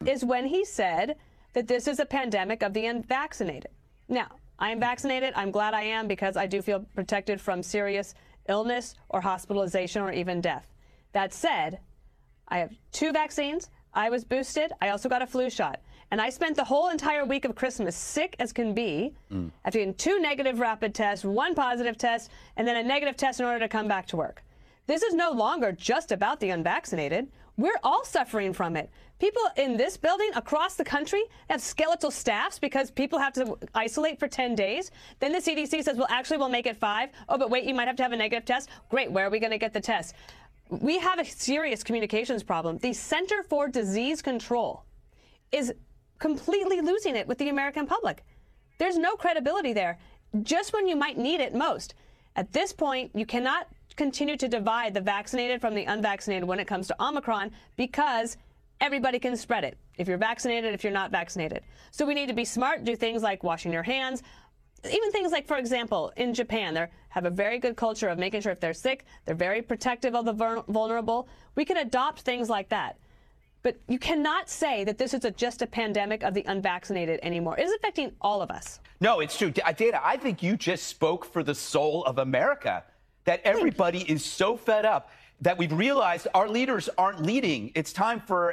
is when he said that this is a pandemic of the unvaccinated. Now, I am vaccinated. I'm glad I am because I do feel protected from serious illness or hospitalization or even death. That said, I have 2 vaccines. I was boosted. I also got a flu shot. And I spent the whole entire week of Christmas sick as can be after getting 2 negative rapid tests, 1 positive test, and then a negative test in order to come back to work. This is no longer just about the unvaccinated. We're all suffering from it. People in this building across the country have skeletal staffs because people have to isolate for 10 days. Then the CDC says, well, actually, we'll make it 5. Oh, but wait, you might have to have a negative test. Great. Where are we going to get the test? We have a serious communications problem. The Center for Disease Control is completely losing it with the American public. There's no credibility there, just when you might need it most. At this point, you cannot continue to divide the vaccinated from the unvaccinated when it comes to Omicron because everybody can spread it, if you're vaccinated, if you're not vaccinated. So we need to be smart, do things like washing your hands, even things like, for example, in Japan, they have a very good culture of making sure if they're sick, they're very protective of the vulnerable. We can adopt things like that. But you cannot say that this is just a pandemic of the unvaccinated anymore. It is affecting all of us. No, it's true. Dana, I think you just spoke for the soul of America, that everybody is so fed up that we've realized our leaders aren't leading. It's time for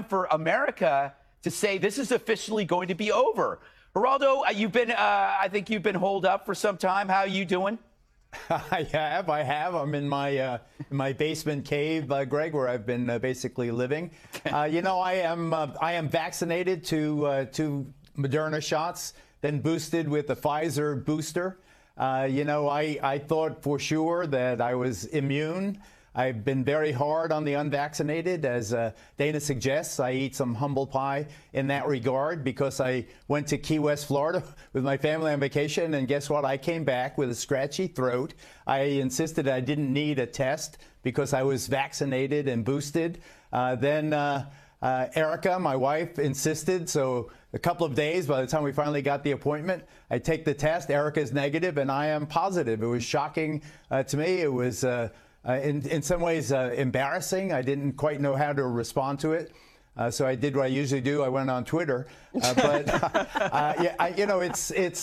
America to say this is officially going to be over. Geraldo, I think you've been holed up for some time. How are you doing? I have. I'm in my basement cave, Greg, where I've been basically living. You know, I am vaccinated to Moderna shots, then boosted with the Pfizer booster. You know, I thought for sure that I was immune. I've been very hard on the unvaccinated. As Dana suggests, I eat some humble pie in that regard because I went to Key West, Florida with my family on vacation, and guess what? I came back with a scratchy throat. I insisted I didn't need a test because I was vaccinated and boosted. Then Erica, my wife, insisted, so a couple of days, by the time we finally got the appointment, I take the test. Erica's negative, and I am positive. It was shocking to me. It was in some ways embarrassing. I didn't quite know how to respond to it. So I did what I usually do. I went on Twitter. Yeah, you know, it's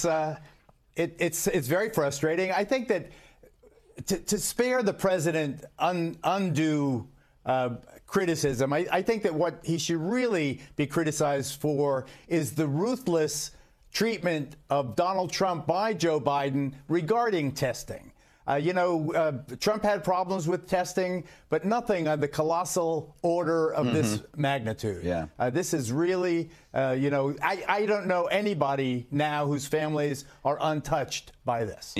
very frustrating. I think that to spare the president undue criticism, I think that what he should really be criticized for is the ruthless treatment of Donald Trump by Joe Biden regarding testing. You know, Trump had problems with testing, but nothing on the colossal order of this magnitude. Yeah. This is really, you know, I don't know anybody now whose families are untouched by this.